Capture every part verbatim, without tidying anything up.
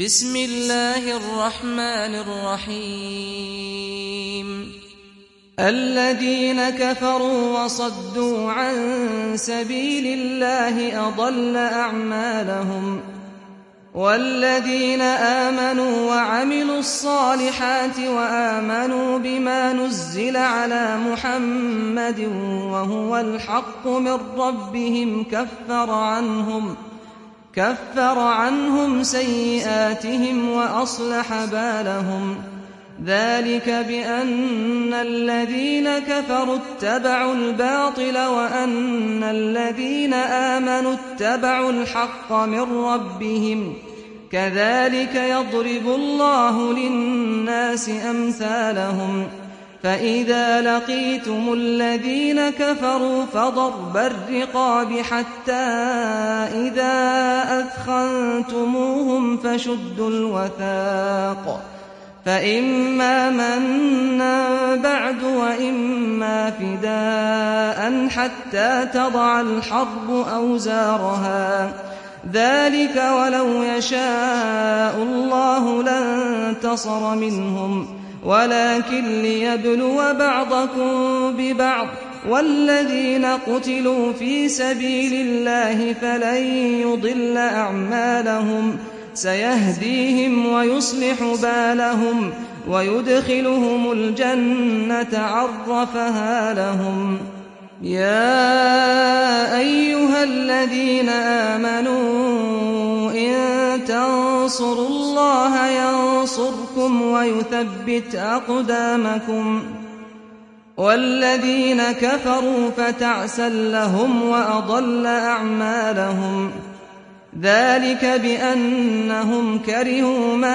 بسم الله الرحمن الرحيم الذين كفروا وصدوا عن سبيل الله أضل أعمالهم والذين آمنوا وعملوا الصالحات وآمنوا بما نزل على محمد وهو الحق من ربهم كفر عنهم كفر عنهم سيئاتهم وأصلح بالهم ذلك بأن الذين كفروا اتبعوا الباطل وأن الذين آمنوا اتبعوا الحق من ربهم كذلك يضرب الله للناس أمثالهم فإذا لقيتم الذين كفروا فضرب الرقاب حتى إذا أثخنتموهم فشدوا الوثاق فإما منا بعد وإما فداء حتى تضع الحرب أوزارها ذلك ولو يشاء الله لانتصر منهم ولكن ليبلو بعضكم ببعض والذين قتلوا في سبيل الله فلن يضل أعمالهم سيهديهم ويصلح بالهم ويدخلهم الجنة عرفها لهم يا أيها الذين آمنوا إن تنصروا الله ينصركم ويثبت أقدامكم والذين كفروا فتعسا لهم وأضل أعمالهم ذلك بأنهم كرهوا ما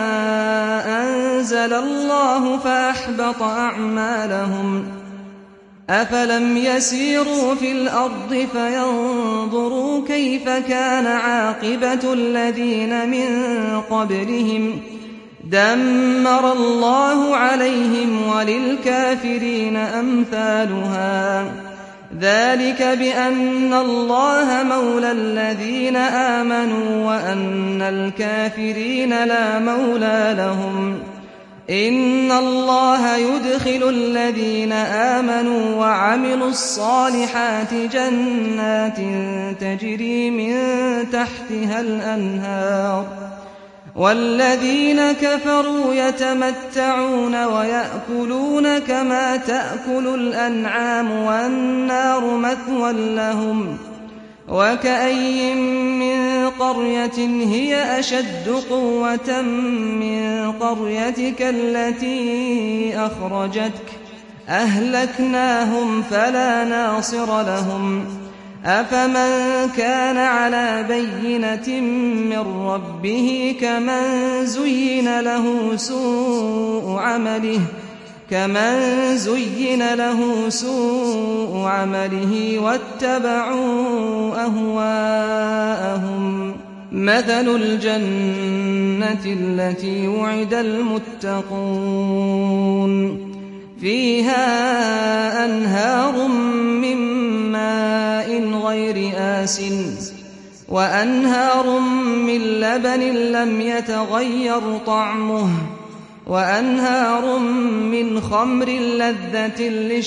أنزل الله فأحبط أعمالهم أفلم يسيروا في الأرض فينظروا كيف كان عاقبة الذين من قبلهم دمر الله عليهم وللكافرين أمثالها ذلك بأن الله مولى الذين آمنوا وأن الكافرين لا مولى لهم إن الله يدخل الذين آمنوا وعملوا الصالحات جنات تجري من تحتها الأنهار والذين كفروا يتمتعون ويأكلون كما تأكل الأنعام والنار مثوى لهم وكأي من قرية هي أشد قوة من قريتك التي أخرجتك أهلكناهم فلا ناصر لهم أفمن كان على بينة من ربه كمن زين له سوء عمله كمن زين له سوء عمله واتبعوا أهواءهم مثل الجنة التي وعد المتقون فيها أنهار من ماء غير آسن وأنهار من لبن لم يتغير طعمه وأنهار من خمر لذة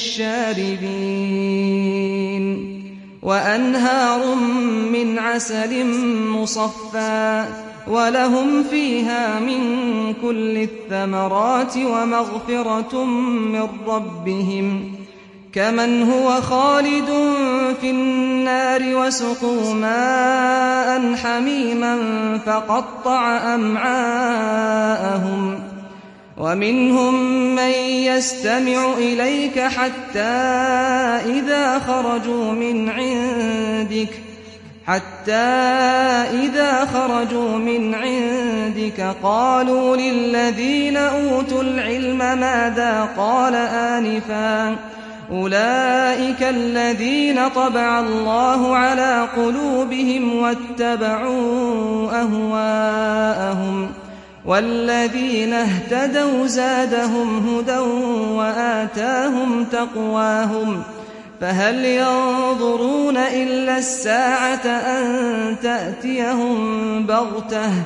للشاربين وأنهار من عسل مصفى ولهم فيها من كل الثمرات ومغفرة من ربهم كمن هو خالد في النار وسقوا ماء حميما فقطع أمعاءهم ومنهم من يستمع إليك حتى إذا خرجوا من عندك حتى إذا خرجوا من عندك قالوا للذين أوتوا العلم ماذا قال آنفا أولئك الذين طبع الله على قلوبهم واتبعوا أهواءهم والذين اهتدوا زادهم هدى وآتاهم تقواهم فهل ينظرون إلا الساعة أن تأتيهم بغتة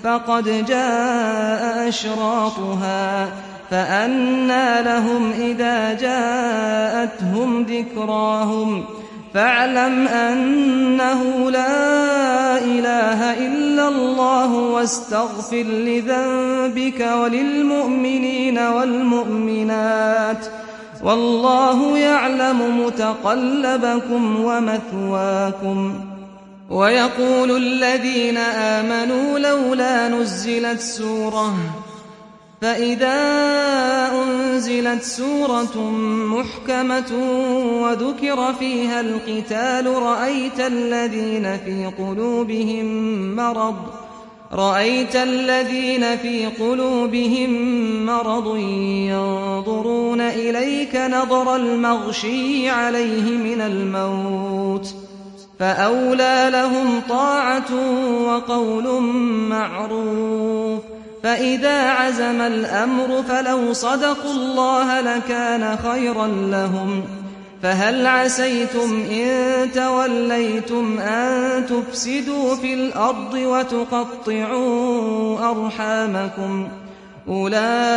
فقد جاء أشراطها فأنى لهم إذا جاءتهم ذكراهم فاعلم أنه لا إله إلا الله واستغفر لذنبك وللمؤمنين والمؤمنات والله يعلم متقلبكم ومثواكم. ويقول الذين آمنوا لولا نزلت سورة فإذا أنزلت سورة محكمة وذكر فيها القتال رأيت الذين في قلوبهم مرض رأيت الذين في قلوبهم مرض ينظرون إليك نظر المغشي عليه من الموت فأولى لهم طاعة وقول معروف. فإذا عزم الأمر فلو صدقوا الله لكان خيرا لهم. فهل عسيتم إن توليتم أن تفسدوا في الأرض وتقطعوا أرحامكم أولئك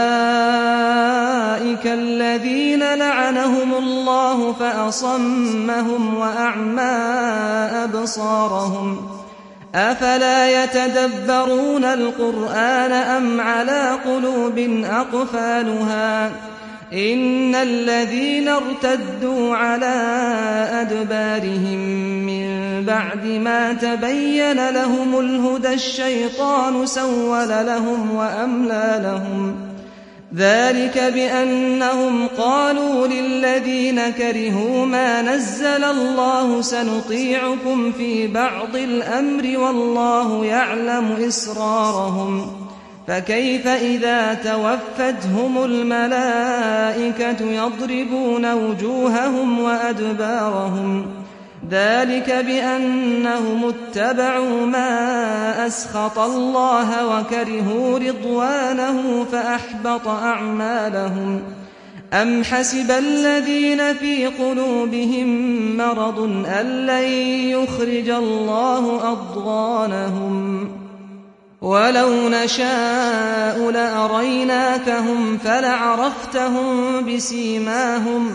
الذين لعنهم الله فأصمهم وأعمى أبصارهم أفلا يتدبرون القرآن أم على قلوب أقفالها إن الذين ارتدوا على أدبارهم من بعد ما تبين لهم الهدى الشيطان سول لهم وأملى لهم ذلك بأنهم قالوا للذين كرهوا ما نزل الله سنطيعكم في بعض الأمر والله يعلم إسرارهم فكيف إذا توفتهم الملائكة يضربون وجوههم وأدبارهم ذلك بأنهم اتبعوا ما أسخط الله وكرهوا رضوانه فأحبط أعمالهم. أم حسب الذين في قلوبهم مرض أن لن يخرج الله أضغانهم ولو نشاء لأريناكهم فلعرفتهم بسيماهم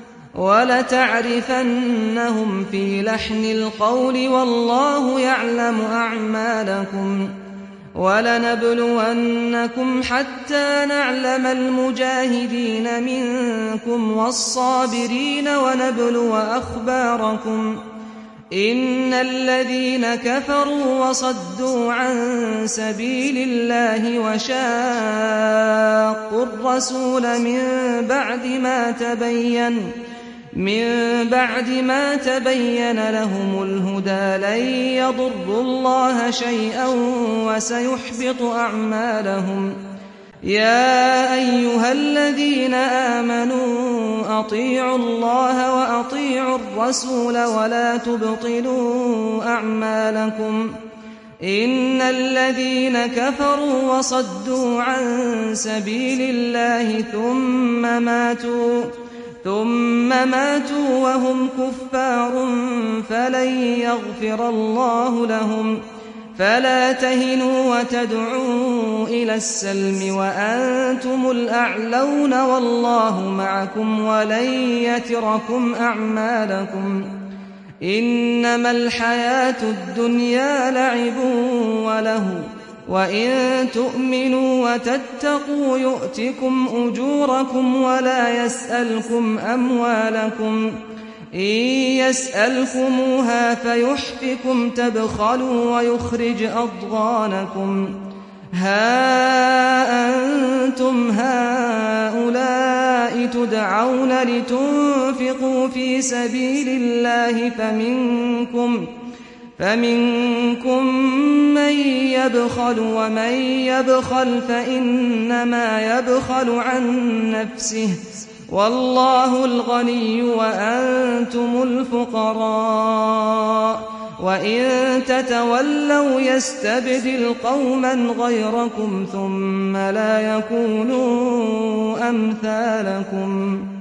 ولتعرفنهم في لحن القول والله يعلم أعمالكم. ولنبلونكم حتى نعلم المجاهدين منكم والصابرين ونبلو أخباركم إن الذين كفروا وصدوا عن سبيل الله وشاقوا الرسول من بعد ما تبين من بعد ما تبين لهم الهدى لن يضروا الله شيئا وسيحبط أعمالهم. يا أيها الذين آمنوا أطيعوا الله وأطيعوا الرسول ولا تبطلوا أعمالكم إن الذين كفروا وصدوا عن سبيل الله ثم ماتوا ثم ماتوا وهم كفار فلن يغفر الله لهم. فلا تهنوا وتدعوا إلى السلم وأنتم الأعلون والله معكم ولن يتركم أعمالكم. إنما الحياة الدنيا لعب وله وإن تؤمنوا وتتقوا يؤتكم أجوركم ولا يسألكم أموالكم إن يسألكموها فيحفكم تبخلوا ويخرج أضغانكم. ها أنتم هؤلاء تدعون لتنفقوا في سبيل الله فمنكم فمنكم من يبخل ومن يبخل فإنما يبخل عن نفسه والله الغني وأنتم الفقراء وإن تتولوا يستبدل قوما غيركم ثم لا يكونوا أمثالكم.